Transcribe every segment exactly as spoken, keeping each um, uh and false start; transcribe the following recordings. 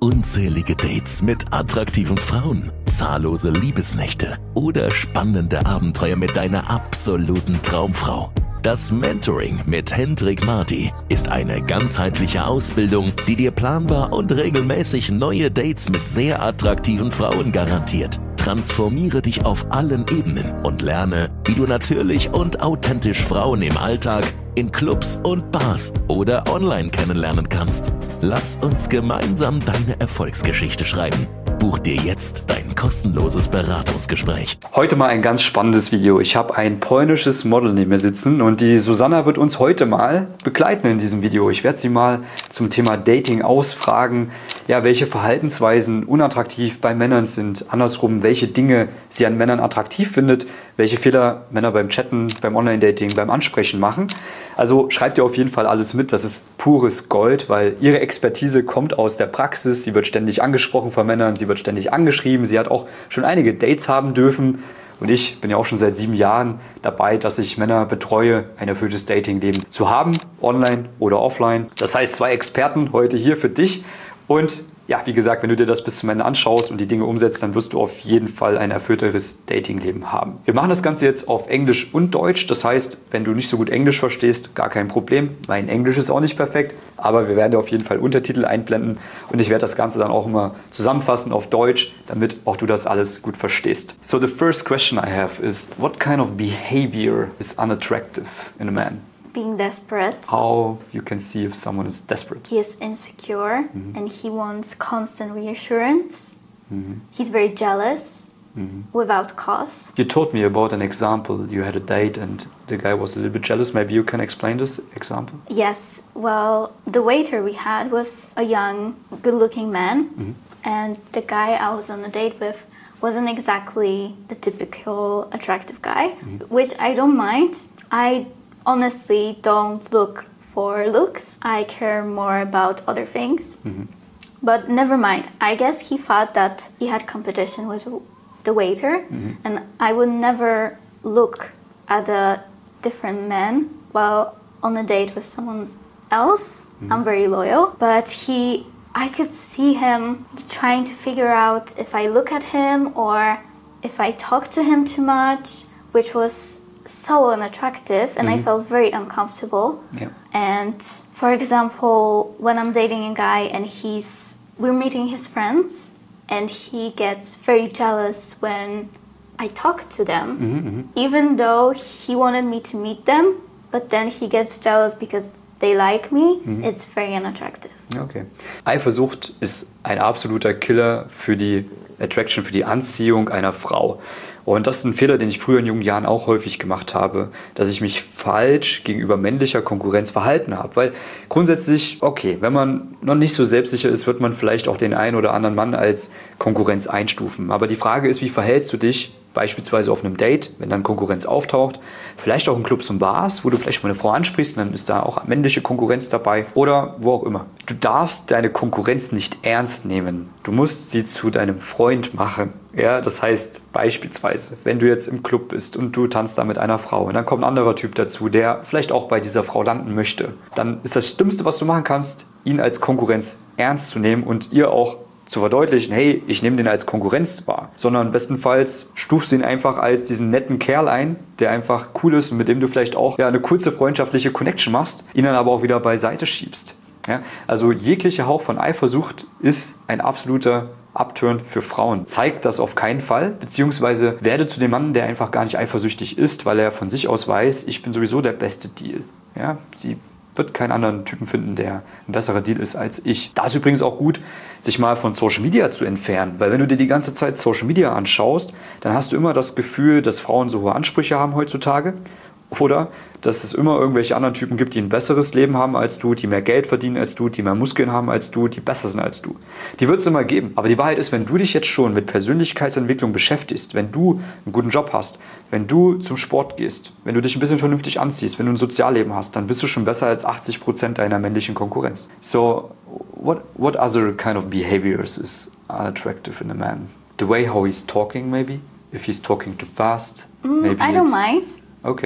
Unzählige Dates mit attraktiven Frauen, zahllose Liebesnächte oder spannende Abenteuer mit deiner absoluten Traumfrau. Das Mentoring mit Hendrik Marty ist eine ganzheitliche Ausbildung, die dir planbar und regelmäßig neue Dates mit sehr attraktiven Frauen garantiert. Transformiere dich auf allen Ebenen und lerne, wie du natürlich und authentisch Frauen im Alltag, in Clubs und Bars oder online kennenlernen kannst. Lass uns gemeinsam deine Erfolgsgeschichte schreiben. Buch dir jetzt dein kostenloses Beratungsgespräch. Heute mal ein ganz spannendes Video. Ich habe ein polnisches Model neben mir sitzen und die Susanna wird uns heute mal begleiten in diesem Video. Ich werde sie mal zum Thema Dating ausfragen, ja, welche Verhaltensweisen unattraktiv bei Männern sind, andersrum, welche Dinge sie an Männern attraktiv findet, welche Fehler Männer beim Chatten, beim Online-Dating, beim Ansprechen machen. Also schreibt ihr auf jeden Fall alles mit, das ist pures Gold, weil ihre Expertise kommt aus der Praxis, sie wird ständig angesprochen von Männern, sie wird ständig angeschrieben, sie hat auch schon einige Dates haben dürfen und ich bin ja auch schon seit sieben Jahren dabei, dass ich Männer betreue, ein erfülltes Datingleben zu haben, online oder offline. Das heißt, zwei Experten heute hier für dich und ja, wie gesagt, wenn du dir das bis zum Ende anschaust und die Dinge umsetzt, dann wirst du auf jeden Fall ein erfüllteres Datingleben haben. Wir machen das Ganze jetzt auf Englisch und Deutsch. Das heißt, wenn du nicht so gut Englisch verstehst, gar kein Problem. Mein Englisch ist auch nicht perfekt, aber wir werden dir auf jeden Fall Untertitel einblenden und ich werde das Ganze dann auch immer zusammenfassen auf Deutsch, damit auch du das alles gut verstehst. So the first question I have is, what kind of behavior is unattractive in a man? Being desperate. How you can see if someone is desperate? He is insecure mm-hmm. and he wants constant reassurance. Mm-hmm. He's very jealous mm-hmm. without cause. You told me about an example. You had a date and the guy was a little bit jealous. Maybe you can explain this example? Yes, well, the waiter we had was a young, good-looking man mm-hmm. and the guy I was on a date with wasn't exactly the typical attractive guy, mm-hmm. which I don't mind. I honestly don't look for looks. I care more about other things. Mm-hmm. But never mind. I guess he thought that he had competition with the waiter mm-hmm. and I would never look at a different man while on a date with someone else. Mm-hmm. I'm very loyal. But he, I could see him trying to figure out if I look at him or if I talk to him too much, which was so unattractive and mm-hmm. I felt very uncomfortable. Yeah. And for example, when I'm dating a guy and he's we're meeting his friends and he gets very jealous when I talk to them, mm-hmm, mm-hmm. even though he wanted me to meet them, but then he gets jealous because they like me, mm-hmm. it's very unattractive. Okay. Eifersucht ist ein absoluter Killer für die Attraction, für die Anziehung einer Frau. Und das ist ein Fehler, den ich früher in jungen Jahren auch häufig gemacht habe, dass ich mich falsch gegenüber männlicher Konkurrenz verhalten habe. Weil grundsätzlich, okay, wenn man noch nicht so selbstsicher ist, wird man vielleicht auch den einen oder anderen Mann als Konkurrenz einstufen. Aber die Frage ist, wie verhältst du dich beispielsweise auf einem Date, wenn dann Konkurrenz auftaucht, vielleicht auch in Clubs und Bars, wo du vielleicht mal eine Frau ansprichst, und dann ist da auch männliche Konkurrenz dabei oder wo auch immer. Du darfst deine Konkurrenz nicht ernst nehmen. Du musst sie zu deinem Freund machen. Ja, das heißt beispielsweise, wenn du jetzt im Club bist und du tanzt da mit einer Frau und dann kommt ein anderer Typ dazu, der vielleicht auch bei dieser Frau landen möchte, dann ist das Dümmste, was du machen kannst, ihn als Konkurrenz ernst zu nehmen und ihr auch zu verdeutlichen, hey, ich nehme den als Konkurrenz wahr, sondern bestenfalls stufst du ihn einfach als diesen netten Kerl ein, der einfach cool ist und mit dem du vielleicht auch ja, eine kurze freundschaftliche Connection machst, ihn dann aber auch wieder beiseite schiebst. Ja? Also jeglicher Hauch von Eifersucht ist ein absoluter Upturn für Frauen. Zeigt das auf keinen Fall, beziehungsweise werde zu dem Mann, der einfach gar nicht eifersüchtig ist, weil er von sich aus weiß, ich bin sowieso der beste Deal. Ja? Sie wird keinen anderen Typen finden, der ein besserer Deal ist als ich. Da ist übrigens auch gut, sich mal von Social Media zu entfernen, weil wenn du dir die ganze Zeit Social Media anschaust, dann hast du immer das Gefühl, dass Frauen so hohe Ansprüche haben heutzutage oder dass es immer irgendwelche anderen Typen gibt, die ein besseres Leben haben als du, die mehr Geld verdienen als du, die mehr Muskeln haben als du, die besser sind als du. Die wird es immer geben. Aber die Wahrheit ist, wenn du dich jetzt schon mit Persönlichkeitsentwicklung beschäftigst, wenn du einen guten Job hast, wenn du zum Sport gehst, wenn du dich ein bisschen vernünftig anziehst, wenn du ein Sozialleben hast, dann bist du schon besser als achtzig Prozent deiner männlichen Konkurrenz. So, what, what other kind of behaviors is unattractive in a man? The way how he's talking maybe? If he's talking too fast? Mm, maybe I don't mind. Okay.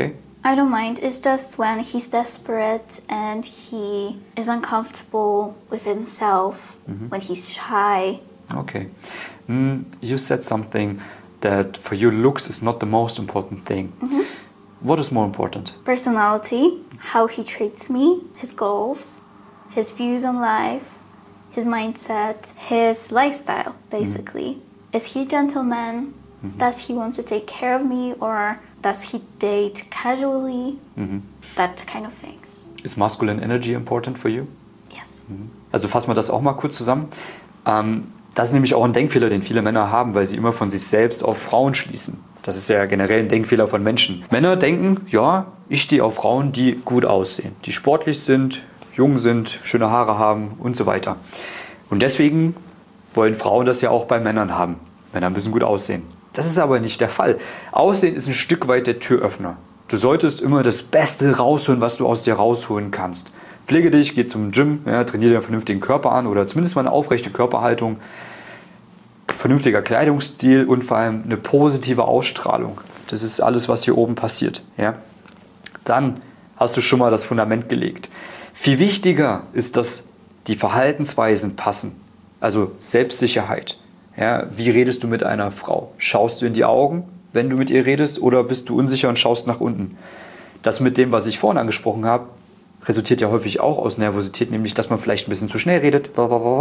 I don't mind. It's just when he's desperate and he is uncomfortable with himself, mm-hmm. when he's shy. Okay. Mm, you said something that for you looks is not the most important thing. Mm-hmm. What is more important? Personality, how he treats me, his goals, his views on life, his mindset, his lifestyle, basically. Mm-hmm. Is he a gentleman? Mm-hmm. Does he want to take care of me, or does he date casually? Mm-hmm. That kind of things. Is masculine energy important for you? Yes. Mhm. Also fassen wir das auch mal kurz zusammen. Ähm, das ist nämlich auch ein Denkfehler, den viele Männer haben, weil sie immer von sich selbst auf Frauen schließen. Das ist ja generell ein Denkfehler von Menschen. Männer denken, ja, ich stehe auf Frauen, die gut aussehen, die sportlich sind, jung sind, schöne Haare haben und so weiter. Und deswegen wollen Frauen das ja auch bei Männern haben. Männer müssen gut aussehen. Das ist aber nicht der Fall. Aussehen ist ein Stück weit der Türöffner. Du solltest immer das Beste rausholen, was du aus dir rausholen kannst. Pflege dich, geh zum Gym, ja, trainiere dir einen vernünftigen Körper an oder zumindest mal eine aufrechte Körperhaltung, vernünftiger Kleidungsstil und vor allem eine positive Ausstrahlung. Das ist alles, was hier oben passiert. Ja? Dann hast du schon mal das Fundament gelegt. Viel wichtiger ist, dass die Verhaltensweisen passen, also Selbstsicherheit. Ja, wie redest du mit einer Frau? Schaust du in die Augen, wenn du mit ihr redest, oder bist du unsicher und schaust nach unten? Das mit dem, was ich vorhin angesprochen habe, resultiert ja häufig auch aus Nervosität, nämlich, dass man vielleicht ein bisschen zu schnell redet.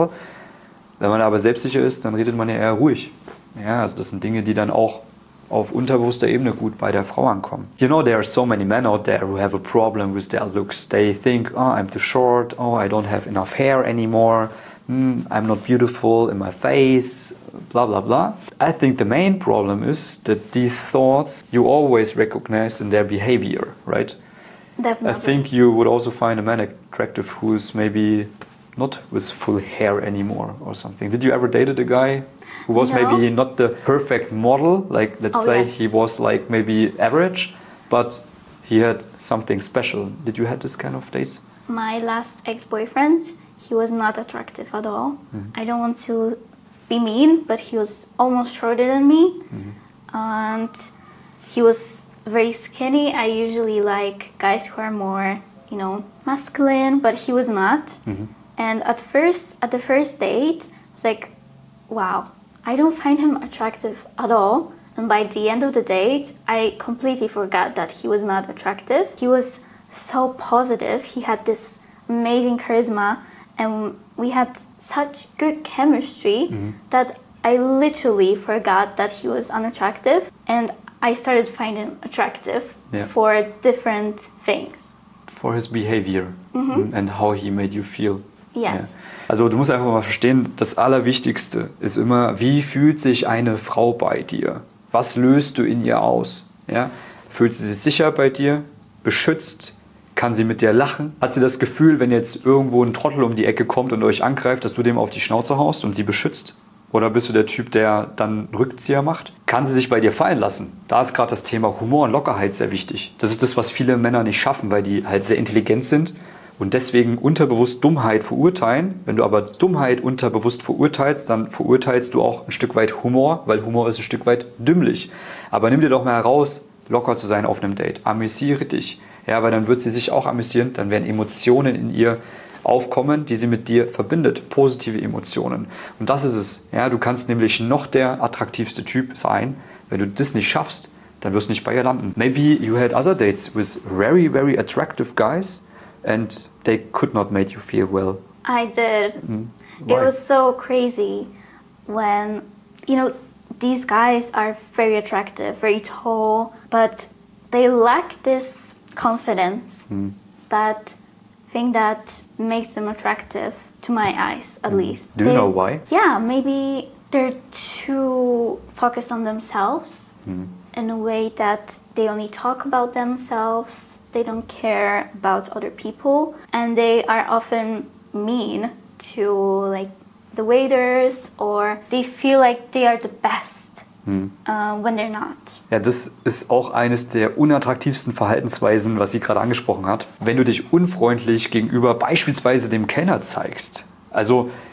Wenn man aber selbstsicher ist, dann redet man ja eher ruhig. Ja, also das sind Dinge, die dann auch auf unterbewusster Ebene gut bei der Frau ankommen. You know, there are so many men out there who have a problem with their looks. They think, oh, I'm too short, oh, I don't have enough hair anymore, hmm, I'm not beautiful in my face, blah, blah, blah. I think the main problem is that these thoughts you always recognize in their behavior, right? Definitely. I think you would also find a man attractive who's maybe not with full hair anymore or something. Did you ever dated a guy who was No. maybe not the perfect model? Like, let's Oh, say yes. he was like maybe average, but he had something special. Did you have this kind of dates? My last ex-boyfriend, he was not attractive at all. Mm-hmm. I don't want to be mean, but he was almost shorter than me. Mm-hmm. And he was very skinny. I usually like guys who are more, you know, masculine, but he was not. Mm-hmm. And at first, at the first date, it's like, wow, I don't find him attractive at all. And by the end of the date, I completely forgot that he was not attractive. He was so positive. He had this amazing charisma, and we had such good chemistry mm-hmm. that I literally forgot that he was unattractive. And I started finding him attractive yeah. for different things. For his behavior mm-hmm. and how he made you feel. Yes. Ja. Also du musst einfach mal verstehen, das Allerwichtigste ist immer, wie fühlt sich eine Frau bei dir? Was löst du in ihr aus? Ja? Fühlt sie sich sicher bei dir? Beschützt? Kann sie mit dir lachen? Hat sie das Gefühl, wenn jetzt irgendwo ein Trottel um die Ecke kommt und euch angreift, dass du dem auf die Schnauze haust und sie beschützt? Oder bist du der Typ, der dann einen Rückzieher macht? Kann sie sich bei dir fallen lassen? Da ist gerade das Thema Humor und Lockerheit sehr wichtig. Das ist das, was viele Männer nicht schaffen, weil die halt sehr intelligent sind und deswegen unterbewusst Dummheit verurteilen. Wenn du aber Dummheit unterbewusst verurteilst, dann verurteilst du auch ein Stück weit Humor, weil Humor ist ein Stück weit dümmlich. Aber nimm dir doch mal heraus, locker zu sein auf einem Date. Amüsiere dich. Ja, weil dann wird sie sich auch amüsieren, dann werden Emotionen in ihr aufkommen, die sie mit dir verbindet, positive Emotionen. Und das ist es. Ja, du kannst nämlich noch der attraktivste Typ sein. Wenn du das nicht schaffst, dann wirst du nicht bei ihr landen. Maybe you had other dates with very, very attractive guys and they could not make you feel well. I did. Mm. It was so crazy when, you know, these guys are very attractive, very tall, but they lack this confidence, mm. that thing that makes them attractive to my eyes, at mm. least. Do you they, know why? Yeah, maybe they're too focused on themselves mm. in a way that they only talk about themselves. They don't care about other people, and they are often mean to like the waiters, or they feel like they are the best hm. uh, when they're not. Ja, das ist auch eines der unattraktivsten Verhaltensweisen, was sie gerade angesprochen hat. Wenn du dich unfreundlich gegenüber beispielsweise dem Kellner zeigst. Also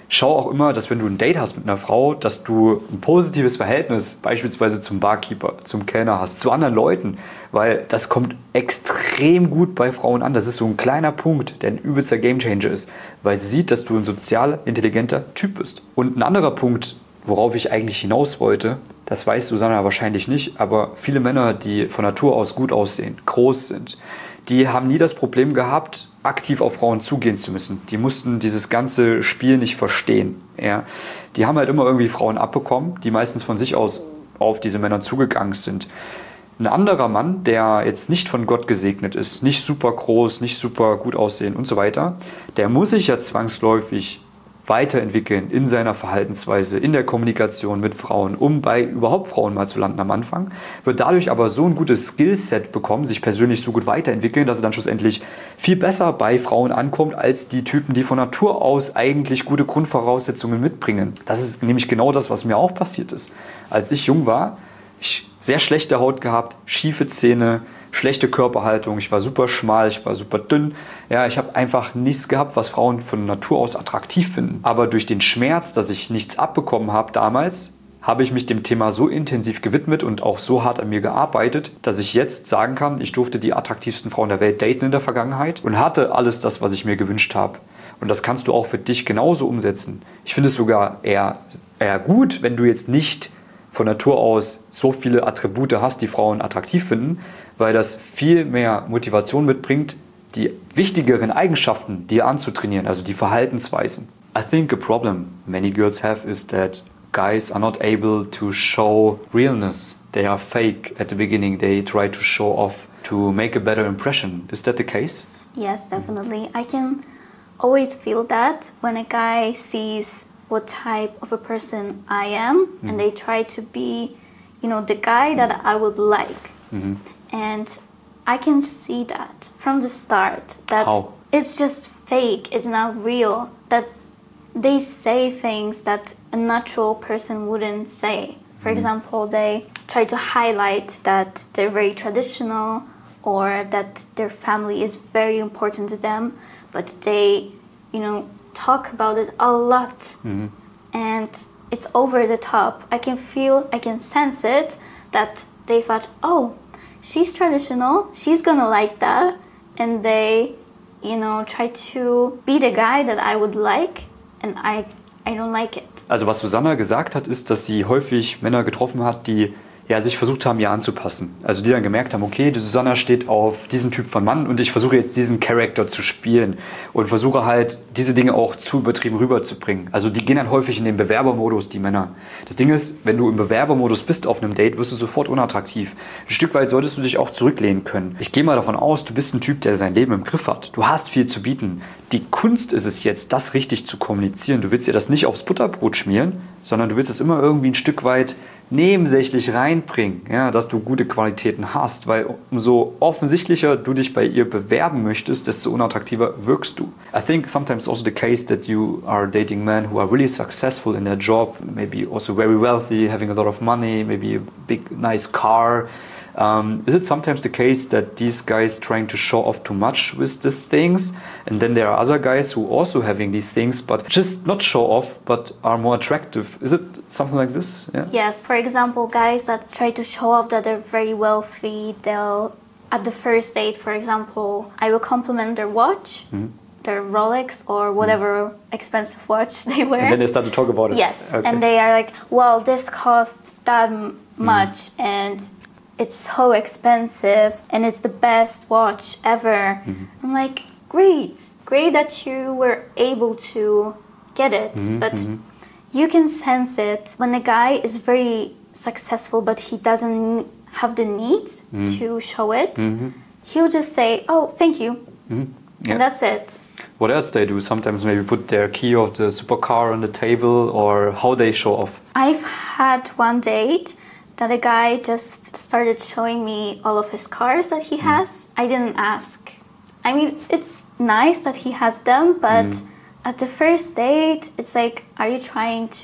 schau auch immer, dass wenn du ein Date hast mit einer Frau, dass du ein positives Verhältnis beispielsweise zum Barkeeper, zum Kellner hast, zu anderen Leuten, weil das kommt extrem gut bei Frauen an. Das ist so ein kleiner Punkt, der ein übelster Gamechanger ist, weil sie sieht, dass du ein sozial intelligenter Typ bist. Und ein anderer Punkt, worauf ich eigentlich hinaus wollte, das weiß Susanna wahrscheinlich nicht, aber viele Männer, die von Natur aus gut aussehen, groß sind, die haben nie das Problem gehabt, aktiv auf Frauen zugehen zu müssen. Die mussten dieses ganze Spiel nicht verstehen. Ja? Die haben halt immer irgendwie Frauen abbekommen, die meistens von sich aus auf diese Männer zugegangen sind. Ein anderer Mann, der jetzt nicht von Gott gesegnet ist, nicht super groß, nicht super gut aussehen und so weiter, der muss sich ja zwangsläufig weiterentwickeln in seiner Verhaltensweise, in der Kommunikation mit Frauen, um bei überhaupt Frauen mal zu landen am Anfang, wird dadurch aber so ein gutes Skillset bekommen, sich persönlich so gut weiterentwickeln, dass er dann schlussendlich viel besser bei Frauen ankommt, als die Typen, die von Natur aus eigentlich gute Grundvoraussetzungen mitbringen. Das ist nämlich genau das, was mir auch passiert ist. Als ich jung war, ich sehr schlechte Haut gehabt, schiefe Zähne, schlechte Körperhaltung, ich war super schmal, ich war super dünn. Ja, ich habe einfach nichts gehabt, was Frauen von Natur aus attraktiv finden. Aber durch den Schmerz, dass ich nichts abbekommen habe damals, habe ich mich dem Thema so intensiv gewidmet und auch so hart an mir gearbeitet, dass ich jetzt sagen kann, ich durfte die attraktivsten Frauen der Welt daten in der Vergangenheit und hatte alles das, was ich mir gewünscht habe. Und das kannst du auch für dich genauso umsetzen. Ich finde es sogar eher, eher gut, wenn du jetzt nicht von Natur aus so viele Attribute hast, die Frauen attraktiv finden, weil das viel mehr Motivation mitbringt, die wichtigeren Eigenschaften dir anzutrainieren, also die Verhaltensweisen. I think a problem many girls have is that guys are not able to show realness. They are fake at the beginning. They try to show off to make a better impression. Is that the case? Yes, definitely. I can always feel that when a guy sees what type of a person I am, mm-hmm. and they try to be, you know, the guy that I would like. Mm-hmm. And I can see that from the start, that How? It's just fake, it's not real, that they say things that a natural person wouldn't say. For mm-hmm. example, they try to highlight that they're very traditional or that their family is very important to them, but they, you know, talk about it a lot. Mm-hmm. And it's over the top. I can feel, I can sense it, that they thought, oh, she's traditional, she's gonna like that, and they, you know, try to be the guy that I would like, and I, I don't like it. Also was Susanna gesagt hat, ist, dass sie häufig Männer getroffen hat, die ja, sich versucht haben, ihr anzupassen. Also die dann gemerkt haben, okay, die Susanna steht auf diesen Typ von Mann und ich versuche jetzt diesen Charakter zu spielen und versuche halt, diese Dinge auch zu übertrieben rüberzubringen. Also die gehen dann häufig in den Bewerbermodus, die Männer. Das Ding ist, wenn du im Bewerbermodus bist auf einem Date, wirst du sofort unattraktiv. Ein Stück weit solltest du dich auch zurücklehnen können. Ich gehe mal davon aus, du bist ein Typ, der sein Leben im Griff hat. Du hast viel zu bieten. Die Kunst ist es jetzt, das richtig zu kommunizieren. Du willst dir das nicht aufs Butterbrot schmieren, sondern du willst es immer irgendwie ein Stück weit nebensächlich reinbringen, ja, dass du gute Qualitäten hast, weil umso offensichtlicher du dich bei ihr bewerben möchtest, desto unattraktiver wirkst du. I think sometimes also the case that you are dating men who are really successful in their job, maybe also very wealthy, having a lot of money, maybe a big nice car. Um, is it sometimes the case that these guys trying to show off too much with the things, and then there are other guys who also having these things but just not show off but are more attractive? Is it something like this? Yeah? Yes, for example, guys that try to show off that they're very wealthy, they'll, at the first date, for example, I will compliment their watch, mm-hmm. their Rolex or whatever mm. expensive watch they wear. And then they start to talk about it. Yes, okay. And they are like, well, this costs that m- much mm. and it's so expensive and it's the best watch ever. Mm-hmm. I'm like, great, great that you were able to get it, mm-hmm, but mm-hmm. you can sense it when a guy is very successful but he doesn't have the need mm-hmm. to show it. Mm-hmm. He'll just say, oh, thank you, mm-hmm. yeah. and that's it. What else they do? Sometimes maybe put their key of the supercar on the table, or how they show off. I've had one date that a guy just started showing me all of his cars that he has. Mm. I didn't ask. I mean, it's nice that he has them, but mm. at the first date, it's like, are you trying to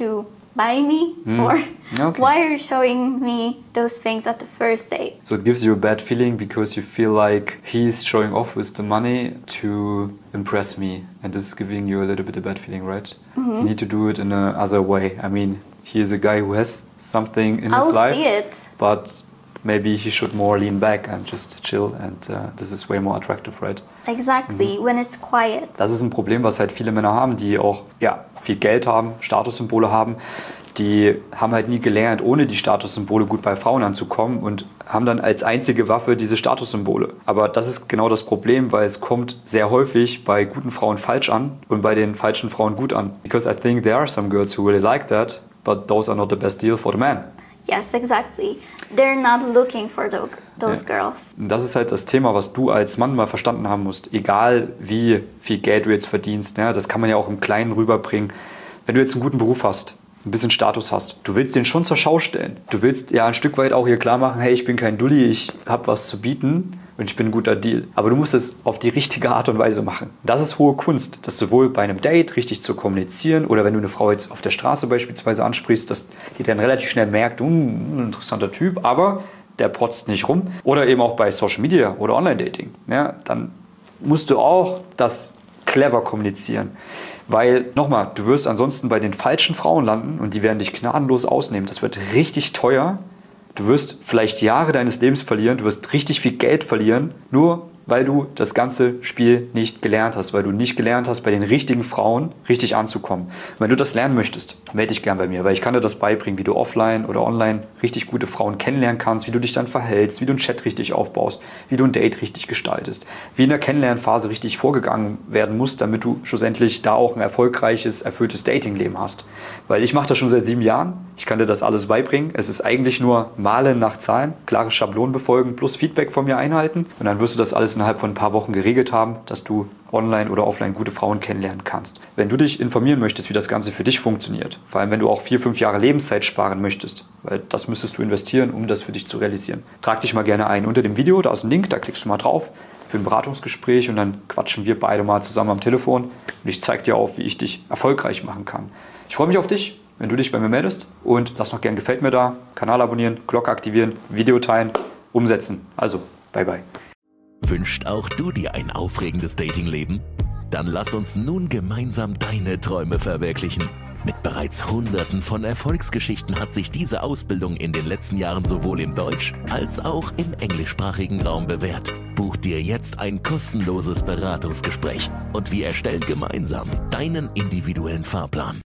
buy me? Mm. Or Okay. why are you showing me those things at the first date? So it gives you a bad feeling because you feel like he's showing off with the money to impress me, and this is giving you a little bit a bad feeling, right? Mm-hmm. You need to do it in a other way. I mean, he is a guy who has something in I'll his life, see it. but maybe he should more lean back and just chill, and uh, this is way more attractive, right? Exactly, when it's quiet. Das ist ein Problem, was halt viele Männer haben, die auch ja, viel Geld haben, Statussymbole haben. Die haben halt nie gelernt, ohne die Statussymbole gut bei Frauen anzukommen und haben dann als einzige Waffe diese Statussymbole. Aber das ist genau das Problem, weil es kommt sehr häufig bei guten Frauen falsch an und bei den falschen Frauen gut an. Because I think there are some girls who really like that, but those are not the best deal for the man. Yes, exactly. They're not looking for tho- those Ja. girls. Das ist halt das Thema, was du als Mann mal verstanden haben musst. Egal wie viel Geld du jetzt verdienst, ja, das kann man ja auch im Kleinen rüberbringen. Wenn du jetzt einen guten Beruf hast, ein bisschen Status hast, du willst den schon zur Schau stellen. Du willst ja ein Stück weit auch hier klar machen, hey, ich bin kein Dulli, ich habe was zu bieten und ich bin ein guter Deal. Aber du musst es auf die richtige Art und Weise machen. Das ist hohe Kunst, das sowohl bei einem Date richtig zu kommunizieren oder wenn du eine Frau jetzt auf der Straße beispielsweise ansprichst, dass die dann relativ schnell merkt, ein interessanter Typ, aber der protzt nicht rum. Oder eben auch bei Social Media oder Online-Dating. Ja, dann musst du auch das clever kommunizieren. Weil, nochmal, du wirst ansonsten bei den falschen Frauen landen und die werden dich gnadenlos ausnehmen. Das wird richtig teuer. Du wirst vielleicht Jahre deines Lebens verlieren, du wirst richtig viel Geld verlieren, nur weil du das ganze Spiel nicht gelernt hast, weil du nicht gelernt hast, bei den richtigen Frauen richtig anzukommen. Und wenn du das lernen möchtest, melde dich gern bei mir, weil ich kann dir das beibringen, wie du offline oder online richtig gute Frauen kennenlernen kannst, wie du dich dann verhältst, wie du einen Chat richtig aufbaust, wie du ein Date richtig gestaltest, wie in der Kennenlernphase richtig vorgegangen werden muss, damit du schlussendlich da auch ein erfolgreiches, erfülltes Datingleben hast. Weil ich mache das schon seit sieben Jahren, ich kann dir das alles beibringen. Es ist eigentlich nur Malen nach Zahlen, klare Schablonen befolgen plus Feedback von mir einhalten und dann wirst du das alles innerhalb von ein paar Wochen geregelt haben, dass du online oder offline gute Frauen kennenlernen kannst. Wenn du dich informieren möchtest, wie das Ganze für dich funktioniert, vor allem wenn du auch vier, fünf Jahre Lebenszeit sparen möchtest, weil das müsstest du investieren, um das für dich zu realisieren, trag dich mal gerne ein unter dem Video, da ist ein Link, da klickst du mal drauf für ein Beratungsgespräch und dann quatschen wir beide mal zusammen am Telefon und ich zeige dir auf, wie ich dich erfolgreich machen kann. Ich freue mich auf dich, wenn du dich bei mir meldest und lass noch gerne Gefällt mir da, Kanal abonnieren, Glocke aktivieren, Video teilen, umsetzen. Also, bye bye. Wünscht auch du dir ein aufregendes Datingleben? Dann lass uns nun gemeinsam deine Träume verwirklichen. Mit bereits Hunderten von Erfolgsgeschichten hat sich diese Ausbildung in den letzten Jahren sowohl im Deutsch- als auch im englischsprachigen Raum bewährt. Buch dir jetzt ein kostenloses Beratungsgespräch und wir erstellen gemeinsam deinen individuellen Fahrplan.